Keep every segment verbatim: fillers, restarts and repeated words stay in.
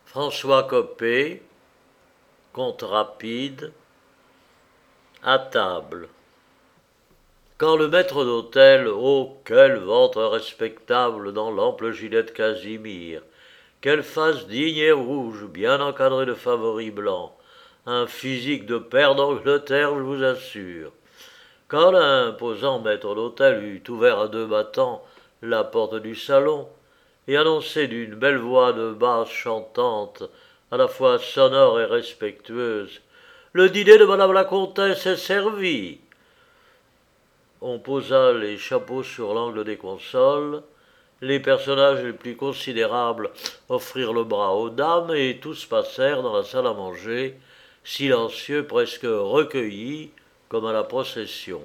François Copé, Conte rapide, à table. Quand le maître d'hôtel, oh quel ventre respectable dans l'ample gilet de Casimir, quelle face digne et rouge, bien encadrée de favoris blancs, un physique de père d'Angleterre, je vous assure. Quand l'imposant maître d'hôtel eut ouvert à deux battants la porte du salon, et annoncé d'une belle voix de basse chantante, à la fois sonore et respectueuse, le dîner de madame la comtesse est servi. On posa les chapeaux sur l'angle des consoles, les personnages les plus considérables offrirent le bras aux dames, et tous passèrent dans la salle à manger, silencieux, presque recueillis, comme à la procession.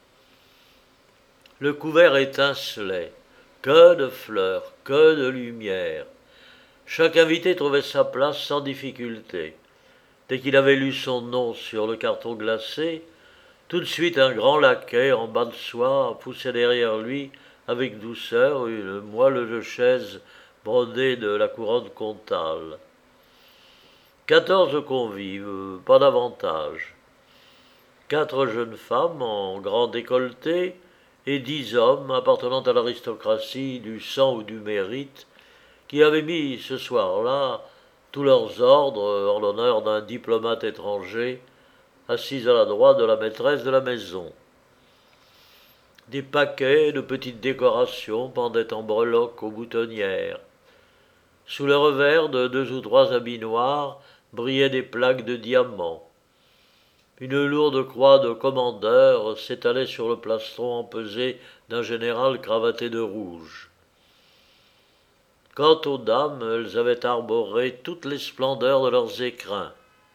Le couvert étincelait. Que de fleurs, que de lumière. Chaque invité trouvait sa place sans difficulté. Dès qu'il avait lu son nom sur le carton glacé, tout de suite un grand laquais en bas de soie poussait derrière lui avec douceur une moelle de chaise brodée de la couronne comtale. Quatorze convives, pas davantage. Quatre jeunes femmes en grand décolleté et dix hommes appartenant à l'aristocratie du sang ou du mérite, qui avaient mis ce soir-là tous leurs ordres en l'honneur d'un diplomate étranger, assis à la droite de la maîtresse de la maison. Des paquets de petites décorations pendaient en breloques aux boutonnières. Sous le revers de deux ou trois habits noirs brillaient des plaques de diamants. Une lourde croix de commandeur s'étalait sur le plastron empesé d'un général cravaté de rouge. Quant aux dames, elles avaient arboré toutes les splendeurs de leurs écrins.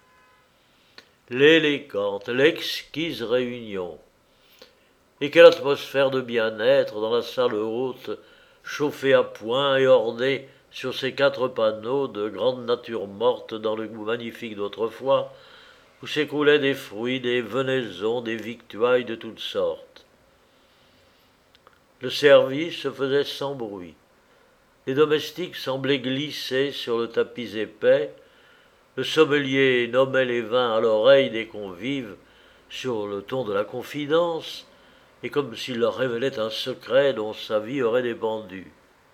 L'élégante, l'exquise réunion. Et quelle atmosphère de bien-être dans la salle haute, chauffée à point et ornée sur ces quatre panneaux de grande nature morte dans le goût magnifique d'autrefois, où s'écoulaient des fruits, des venaisons, des victuailles de toutes sortes. Le service se faisait sans bruit. Les domestiques semblaient glisser sur le tapis épais. Le sommelier nommait les vins à l'oreille des convives, sur le ton de la confidence, et comme s'il leur révélait un secret dont sa vie aurait dépendu.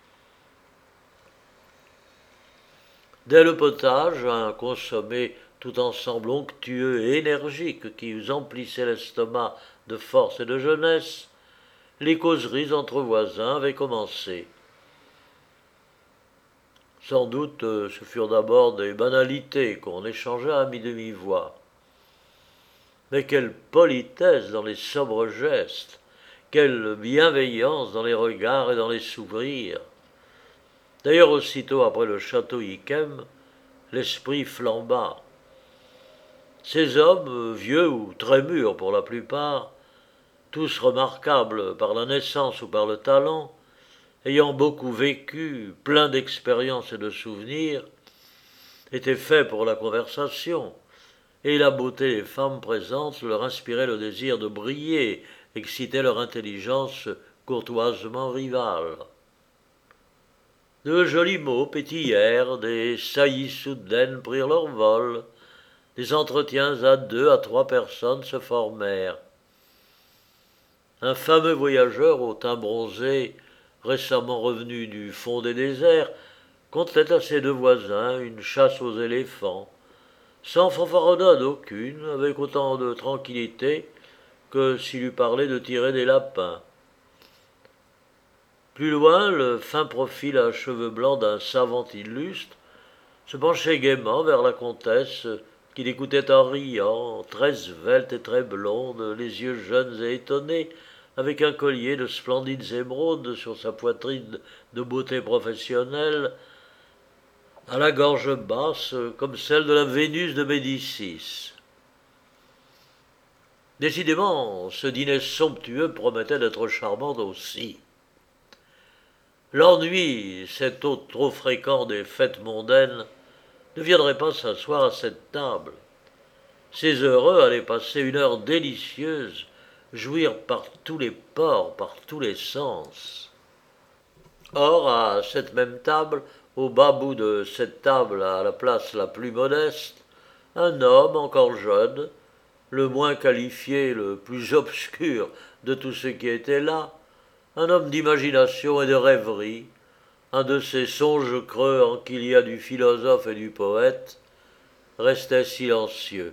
Dès le potage, un consommé tout ensemble onctueux et énergique qui vous emplissait l'estomac de force et de jeunesse, les causeries entre voisins avaient commencé. Sans doute ce furent d'abord des banalités qu'on échangea à mi-demi-voix. Mais quelle politesse dans les sobres gestes, quelle bienveillance dans les regards et dans les sourires. D'ailleurs, aussitôt après le château Yquem, l'esprit flamba. Ces hommes, vieux ou très mûrs pour la plupart, tous remarquables par la naissance ou par le talent, ayant beaucoup vécu, pleins d'expériences et de souvenirs, étaient faits pour la conversation, et la beauté des femmes présentes leur inspirait le désir de briller, excitait leur intelligence courtoisement rivale. De jolis mots pétillèrent, des saillies soudaines prirent leur vol, des entretiens à deux à trois personnes se formèrent. Un fameux voyageur au teint bronzé, récemment revenu du fond des déserts, contait à ses deux voisins une chasse aux éléphants, sans fanfaronnade aucune, avec autant de tranquillité que s'il eût parlé de tirer des lapins. Plus loin, le fin profil à cheveux blancs d'un savant illustre se penchait gaiement vers la comtesse, qui l'écoutait en riant, très svelte et très blonde, les yeux jeunes et étonnés, avec un collier de splendides émeraudes sur sa poitrine de beauté professionnelle, à la gorge basse comme celle de la Vénus de Médicis. Décidément, ce dîner somptueux promettait d'être charmant aussi. L'ennui, cet hôte trop fréquent des fêtes mondaines, ne viendrait pas s'asseoir à cette table. Ces heureux allaient passer une heure délicieuse, jouir par tous les pores, par tous les sens. Or, à cette même table, au bas bout de cette table, à la place la plus modeste, un homme encore jeune, le moins qualifié, le plus obscur de tous ceux qui étaient là, un homme d'imagination et de rêverie, un de ces songes creux en qu'il y a du philosophe et du poète, restait silencieux.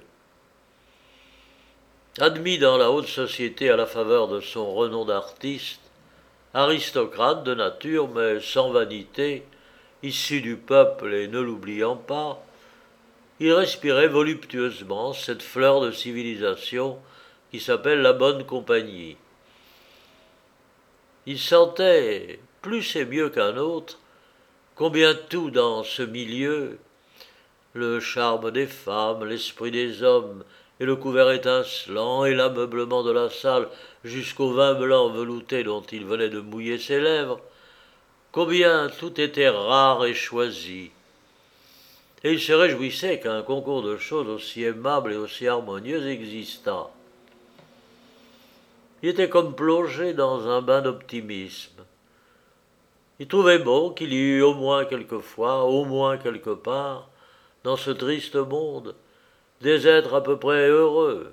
Admis dans la haute société à la faveur de son renom d'artiste, aristocrate de nature mais sans vanité, issu du peuple et ne l'oubliant pas, il respirait voluptueusement cette fleur de civilisation qui s'appelle la bonne compagnie. Il sentait, plus et mieux qu'un autre, combien tout dans ce milieu, le charme des femmes, l'esprit des hommes, et le couvert étincelant, et l'ameublement de la salle jusqu'au vin blanc velouté dont il venait de mouiller ses lèvres, combien tout était rare et choisi. Et il se réjouissait qu'un concours de choses aussi aimables et aussi harmonieuses existât. Il était comme plongé dans un bain d'optimisme. Il trouvait bon qu'il y eût au moins quelquefois, au moins quelque part, dans ce triste monde, des êtres à peu près heureux,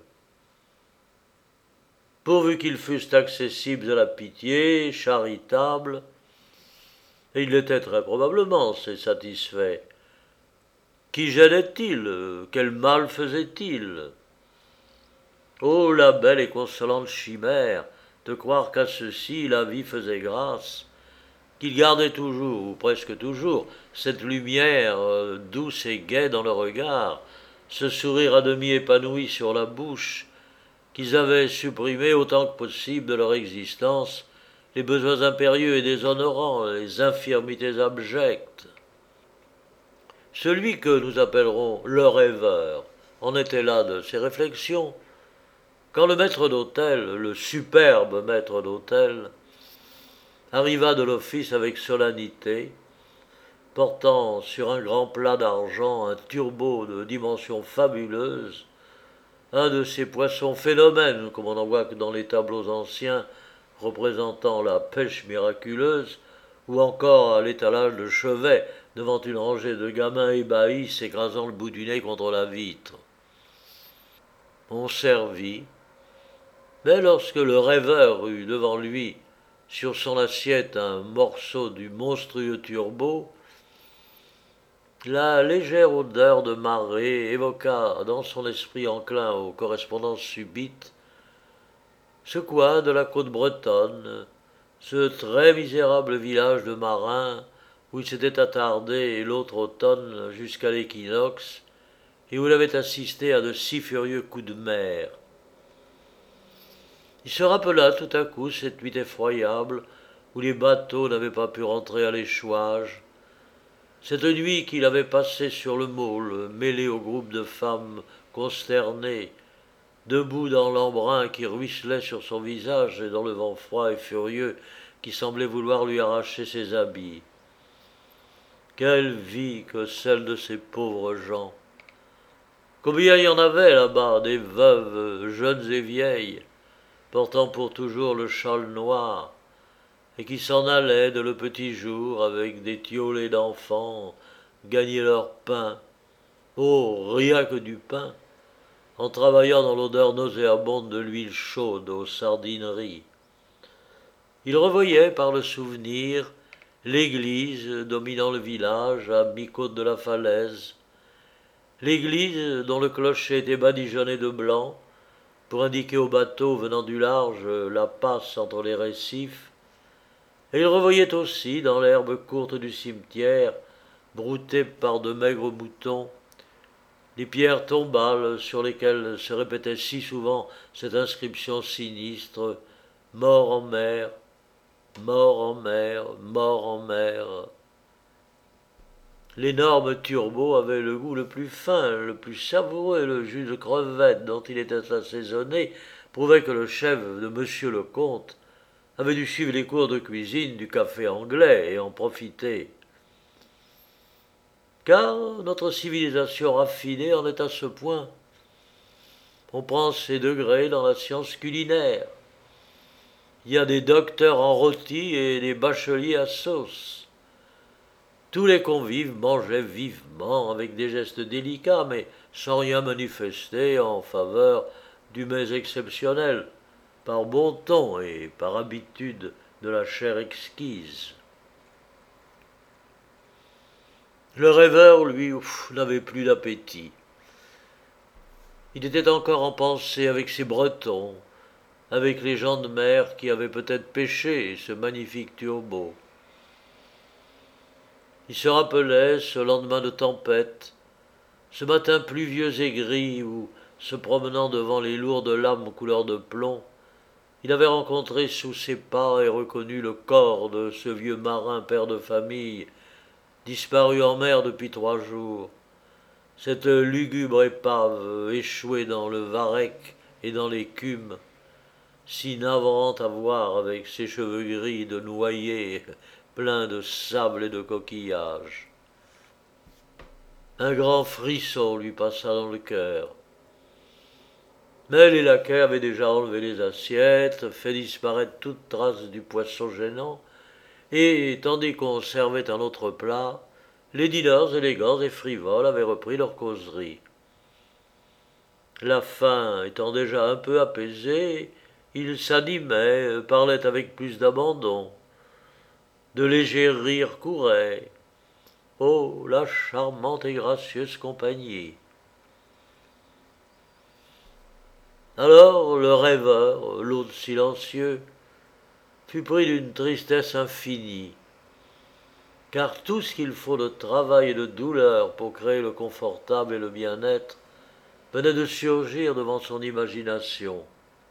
pourvu qu'ils fussent accessibles à la pitié, charitables, et il l'était très probablement, ces satisfaits. Qui gênait-il? Quel mal faisait-il? Oh, la belle et consolante chimère de croire qu'à ceci la vie faisait grâce, qu'il gardait toujours, ou presque toujours, cette lumière euh, douce et gaie dans le regard, ce sourire à demi épanoui sur la bouche, qu'ils avaient supprimé autant que possible de leur existence les besoins impérieux et déshonorants, les infirmités abjectes. Celui que nous appellerons le rêveur en était là de ses réflexions, quand le maître d'hôtel, le superbe maître d'hôtel, arriva de l'office avec solennité, portant sur un grand plat d'argent un turbot de dimensions fabuleuses, un de ces poissons phénomènes comme on en voit que dans les tableaux anciens représentant la pêche miraculeuse, ou encore à l'étalage de chevet devant une rangée de gamins ébahis s'écrasant le bout du nez contre la vitre. On servit, mais lorsque le rêveur eut devant lui sur son assiette un morceau du monstrueux turbot, la légère odeur de marée évoqua dans son esprit enclin aux correspondances subites ce coin de la côte bretonne, ce très misérable village de marins où il s'était attardé l'autre automne jusqu'à l'équinoxe et où il avait assisté à de si furieux coups de mer. Il se rappela tout à coup cette nuit effroyable où les bateaux n'avaient pas pu rentrer à l'échouage, cette nuit qu'il avait passée sur le môle, mêlé au groupe de femmes consternées, debout dans l'embrun qui ruisselait sur son visage et dans le vent froid et furieux qui semblait vouloir lui arracher ses habits. Quelle vie que celle de ces pauvres gens! Combien il y en avait là-bas, des veuves, jeunes et vieilles, portant pour toujours le châle noir, et qui s'en allaient de le petit jour avec des tiolets d'enfants gagner leur pain. Oh, rien que du pain, en travaillant dans l'odeur nauséabonde de l'huile chaude aux sardineries. Il revoyait par le souvenir l'église dominant le village à mi-côte de la falaise, l'église dont le clocher était badigeonné de blanc pour indiquer aux bateaux venant du large la passe entre les récifs, et il revoyait aussi dans l'herbe courte du cimetière, broutée par de maigres moutons, les pierres tombales sur lesquelles se répétait si souvent cette inscription sinistre « Mort en mer, mort en mer, mort en mer ». L'énorme turbot avait le goût le plus fin, le plus savoureux, et le jus de crevette dont il était assaisonné prouvait que le chef de monsieur le comte avait dû suivre les cours de cuisine du café anglais et en profiter. Car notre civilisation raffinée en est à ce point. On prend ses degrés dans la science culinaire. Il y a des docteurs en rôti et des bacheliers à sauce. Tous les convives mangeaient vivement, avec des gestes délicats, mais sans rien manifester en faveur du mets exceptionnel, par bon ton et par habitude de la chair exquise. Le rêveur, lui, ouf, n'avait plus d'appétit. Il était encore en pensée avec ses Bretons, avec les gens de mer qui avaient peut-être pêché ce magnifique tuobo. Il se rappelait ce lendemain de tempête, ce matin pluvieux et gris où, se promenant devant les lourdes lames couleur de plomb, il avait rencontré sous ses pas et reconnu le corps de ce vieux marin père de famille, disparu en mer depuis trois jours, cette lugubre épave échouée dans le varech et dans l'écume, si navrante à voir avec ses cheveux gris de noyer, pleins de sable et de coquillages. Un grand frisson lui passa dans le cœur. Mais les laquais avaient déjà enlevé les assiettes, fait disparaître toute trace du poisson gênant, et, tandis qu'on servait un autre plat, les dîneurs élégants et frivoles avaient repris leur causerie. La faim étant déjà un peu apaisée, ils s'animaient, parlaient avec plus d'abandon. De légers rires couraient. Oh, la charmante et gracieuse compagnie! Alors le rêveur, l'hôte silencieux, fut pris d'une tristesse infinie, car tout ce qu'il faut de travail et de douleur pour créer le confortable et le bien-être venait de surgir devant son imagination.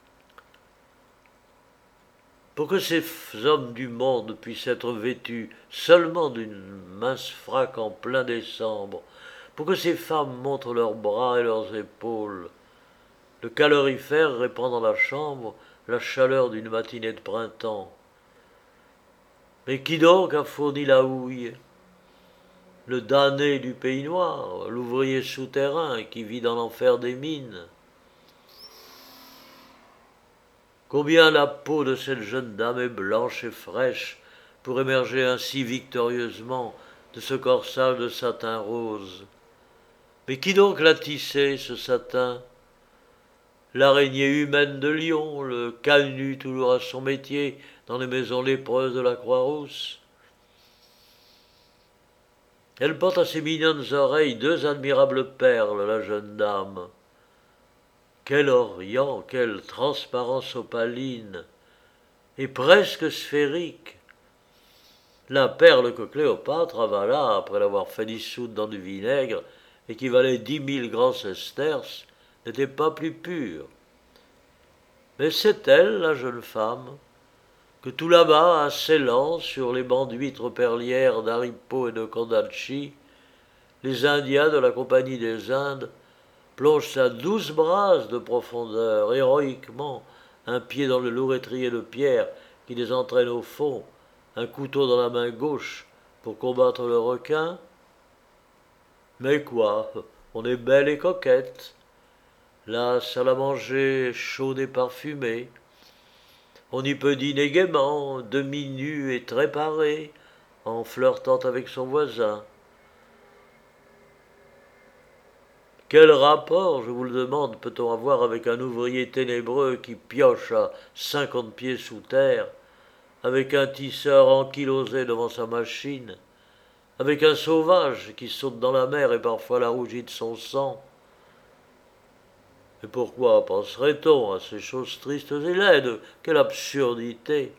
Pour que ces hommes du monde puissent être vêtus seulement d'une mince fraque en plein décembre, pour que ces femmes montrent leurs bras et leurs épaules, le calorifère répand dans la chambre la chaleur d'une matinée de printemps. Mais qui donc a fourni la houille? Le damné du pays noir, l'ouvrier souterrain qui vit dans l'enfer des mines. Combien la peau de cette jeune dame est blanche et fraîche pour émerger ainsi victorieusement de ce corsage de satin rose. Mais qui donc l'a tissé, ce satin? L'araignée humaine de Lyon, le canut toujours à son métier dans les maisons lépreuses de la Croix-Rousse. Elle porte à ses mignonnes oreilles deux admirables perles, la jeune dame. Quel orient, quelle transparence opaline, et presque sphérique. La perle que Cléopâtre avala après l'avoir fait dissoudre dans du vinaigre et qui valait dix mille grands sesterces, n'était pas plus pure. Mais c'est elle, la jeune femme, que tout là-bas, à Ceylan, sur les bancs d'huîtres perlières d'Aripo et de Condalchi, les Indiens de la Compagnie des Indes plongent à douze brasses de profondeur, héroïquement, un pied dans le lourd étrier de pierre qui les entraîne au fond, un couteau dans la main gauche pour combattre le requin. Mais quoi, on est belle et coquette. La salle à manger chaude et parfumée. On y peut dîner gaiement, demi-nu et très paré, en flirtant avec son voisin. Quel rapport, je vous le demande, peut-on avoir avec un ouvrier ténébreux qui pioche à cinquante pieds sous terre, avec un tisseur ankylosé devant sa machine, avec un sauvage qui saute dans la mer et parfois la rougit de son sang? Et pourquoi penserait-on à ces choses tristes et laides? Quelle absurdité!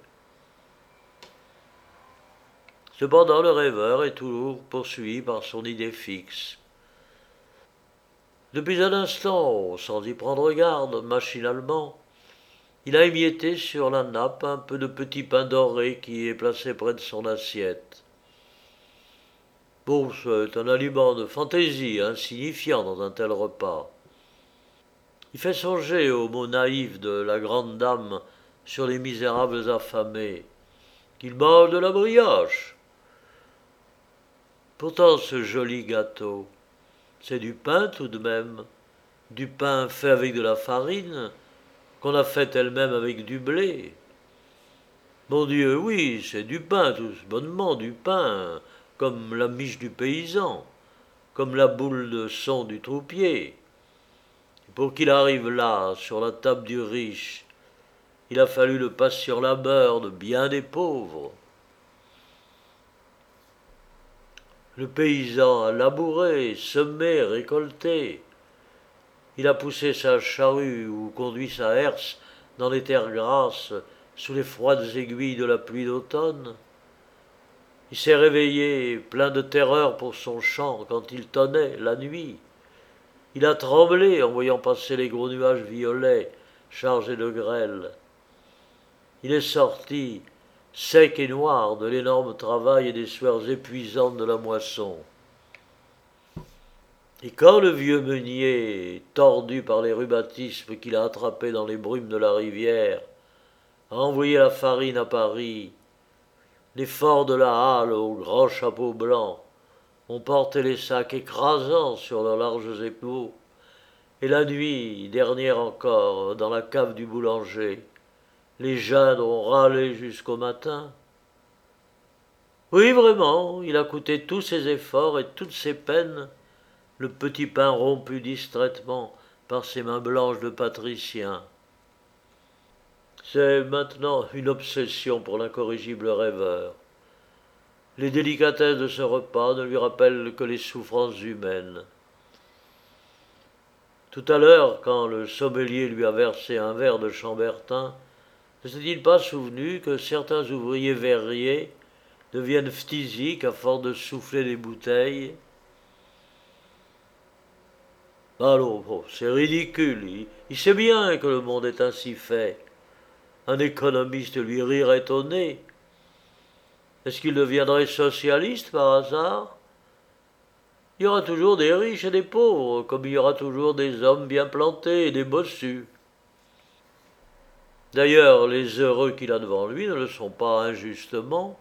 Cependant, le rêveur est toujours poursuivi par son idée fixe. Depuis un instant, sans y prendre garde, machinalement, il a émietté sur la nappe un peu de petit pain doré qui est placé près de son assiette. Bon, c'est un aliment de fantaisie, insignifiant dans un tel repas. Il fait songer aux mots naïfs de la grande dame sur les misérables affamés, qu'ils mangent de la brioche. Pourtant, ce joli gâteau, c'est du pain tout de même, du pain fait avec de la farine, qu'on a fait elle-même avec du blé. Mon Dieu, oui, c'est du pain, tout bonnement du pain, comme la miche du paysan, comme la boule de son du troupier. Pour qu'il arrive là, sur la table du riche, il a fallu le patient labeur de bien des pauvres. Le paysan a labouré, semé, récolté. Il a poussé sa charrue ou conduit sa herse dans les terres grasses sous les froides aiguilles de la pluie d'automne. Il s'est réveillé plein de terreur pour son champ quand il tonnait la nuit. Il a tremblé en voyant passer les gros nuages violets chargés de grêle. Il est sorti, sec et noir, de l'énorme travail et des sueurs épuisantes de la moisson. Et quand le vieux meunier, tordu par les rhumatismes qu'il a attrapés dans les brumes de la rivière, a envoyé la farine à Paris, les forts de la halle aux grands chapeaux blancs ont porté les sacs écrasants sur leurs larges épaules, et la nuit, dernière encore, dans la cave du boulanger, les jeunes ont râlé jusqu'au matin. Oui, vraiment, il a coûté tous ses efforts et toutes ses peines, le petit pain rompu distraitement par ses mains blanches de patricien. C'est maintenant une obsession pour l'incorrigible rêveur. Les délicatesses de ce repas ne lui rappellent que les souffrances humaines. Tout à l'heure, quand le sommelier lui a versé un verre de chambertin, ne s'est-il pas souvenu que certains ouvriers verriers deviennent phtisiques à force de souffler des bouteilles? Allons, bon, c'est ridicule, il, il sait bien que le monde est ainsi fait. Un économiste lui rirait au nez. Est-ce qu'il deviendrait socialiste par hasard? Il y aura toujours des riches et des pauvres, comme il y aura toujours des hommes bien plantés et des bossus. D'ailleurs, les heureux qu'il a devant lui ne le sont pas injustement.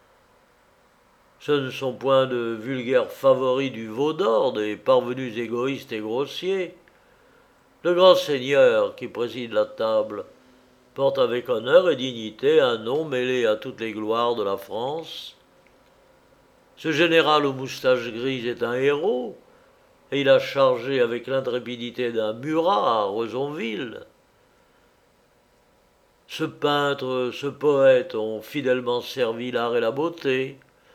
Ce ne sont point de vulgaires favoris du veau d'or, des parvenus égoïstes et grossiers. Le grand seigneur qui préside la table porte avec honneur et dignité un nom mêlé à toutes les gloires de la France. Ce général aux moustaches grises est un héros, et il a chargé avec l'intrépidité d'un Murat à Rezonville. Ce peintre, ce poète ont fidèlement servi l'art et la beauté.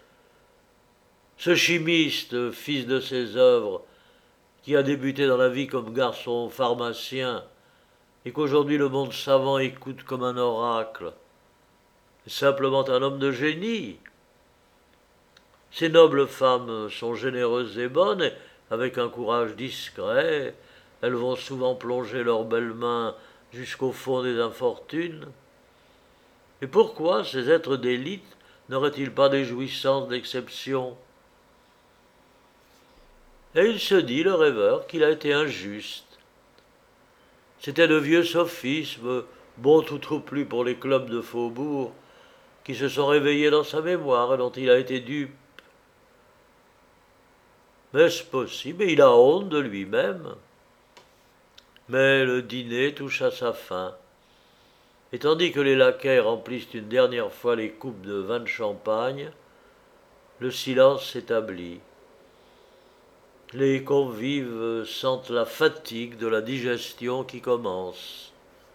Ce chimiste, fils de ses œuvres, qui a débuté dans la vie comme garçon pharmacien, et qu'aujourd'hui le monde savant écoute comme un oracle, est simplement un homme de génie. Ces nobles femmes sont généreuses et bonnes, et avec un courage discret, elles vont souvent plonger leurs belles mains jusqu'au fond des infortunes. Et pourquoi ces êtres d'élite n'auraient-ils pas des jouissances d'exception? Et il se dit, le rêveur, qu'il a été injuste. C'était de vieux sophismes, bons tout au plus pour les clubs de faubourg, qui se sont réveillés dans sa mémoire et dont il a été dupe. Mais est-ce possible? Et il a honte de lui-même. Mais le dîner touche à sa fin. Et tandis que les laquais remplissent une dernière fois les coupes de vin de champagne, le silence s'établit. Les convives sentent la fatigue de la digestion qui commence.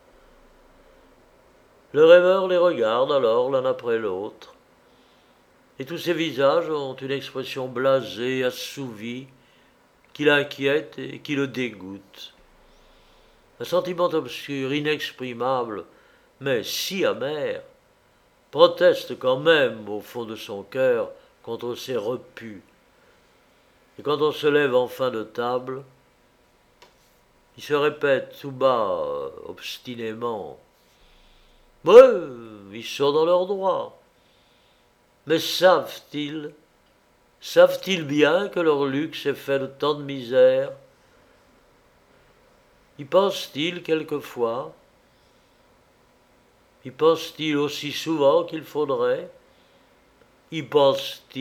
Le rêveur les regarde alors l'un après l'autre, et tous ces visages ont une expression blasée, assouvie, qui l'inquiète et qui le dégoûte. Un sentiment obscur, inexprimable, mais si amer, proteste quand même au fond de son cœur contre ces repus. Et quand on se lève en fin de table, il se répète tout bas, obstinément, « Ouais, ils sont dans leurs droits. Mais savent-ils, savent-ils bien que leur luxe est fait de tant de misère? Y pensent-ils quelquefois? Y pensent-ils aussi souvent qu'il faudrait? Y pensent-ils ?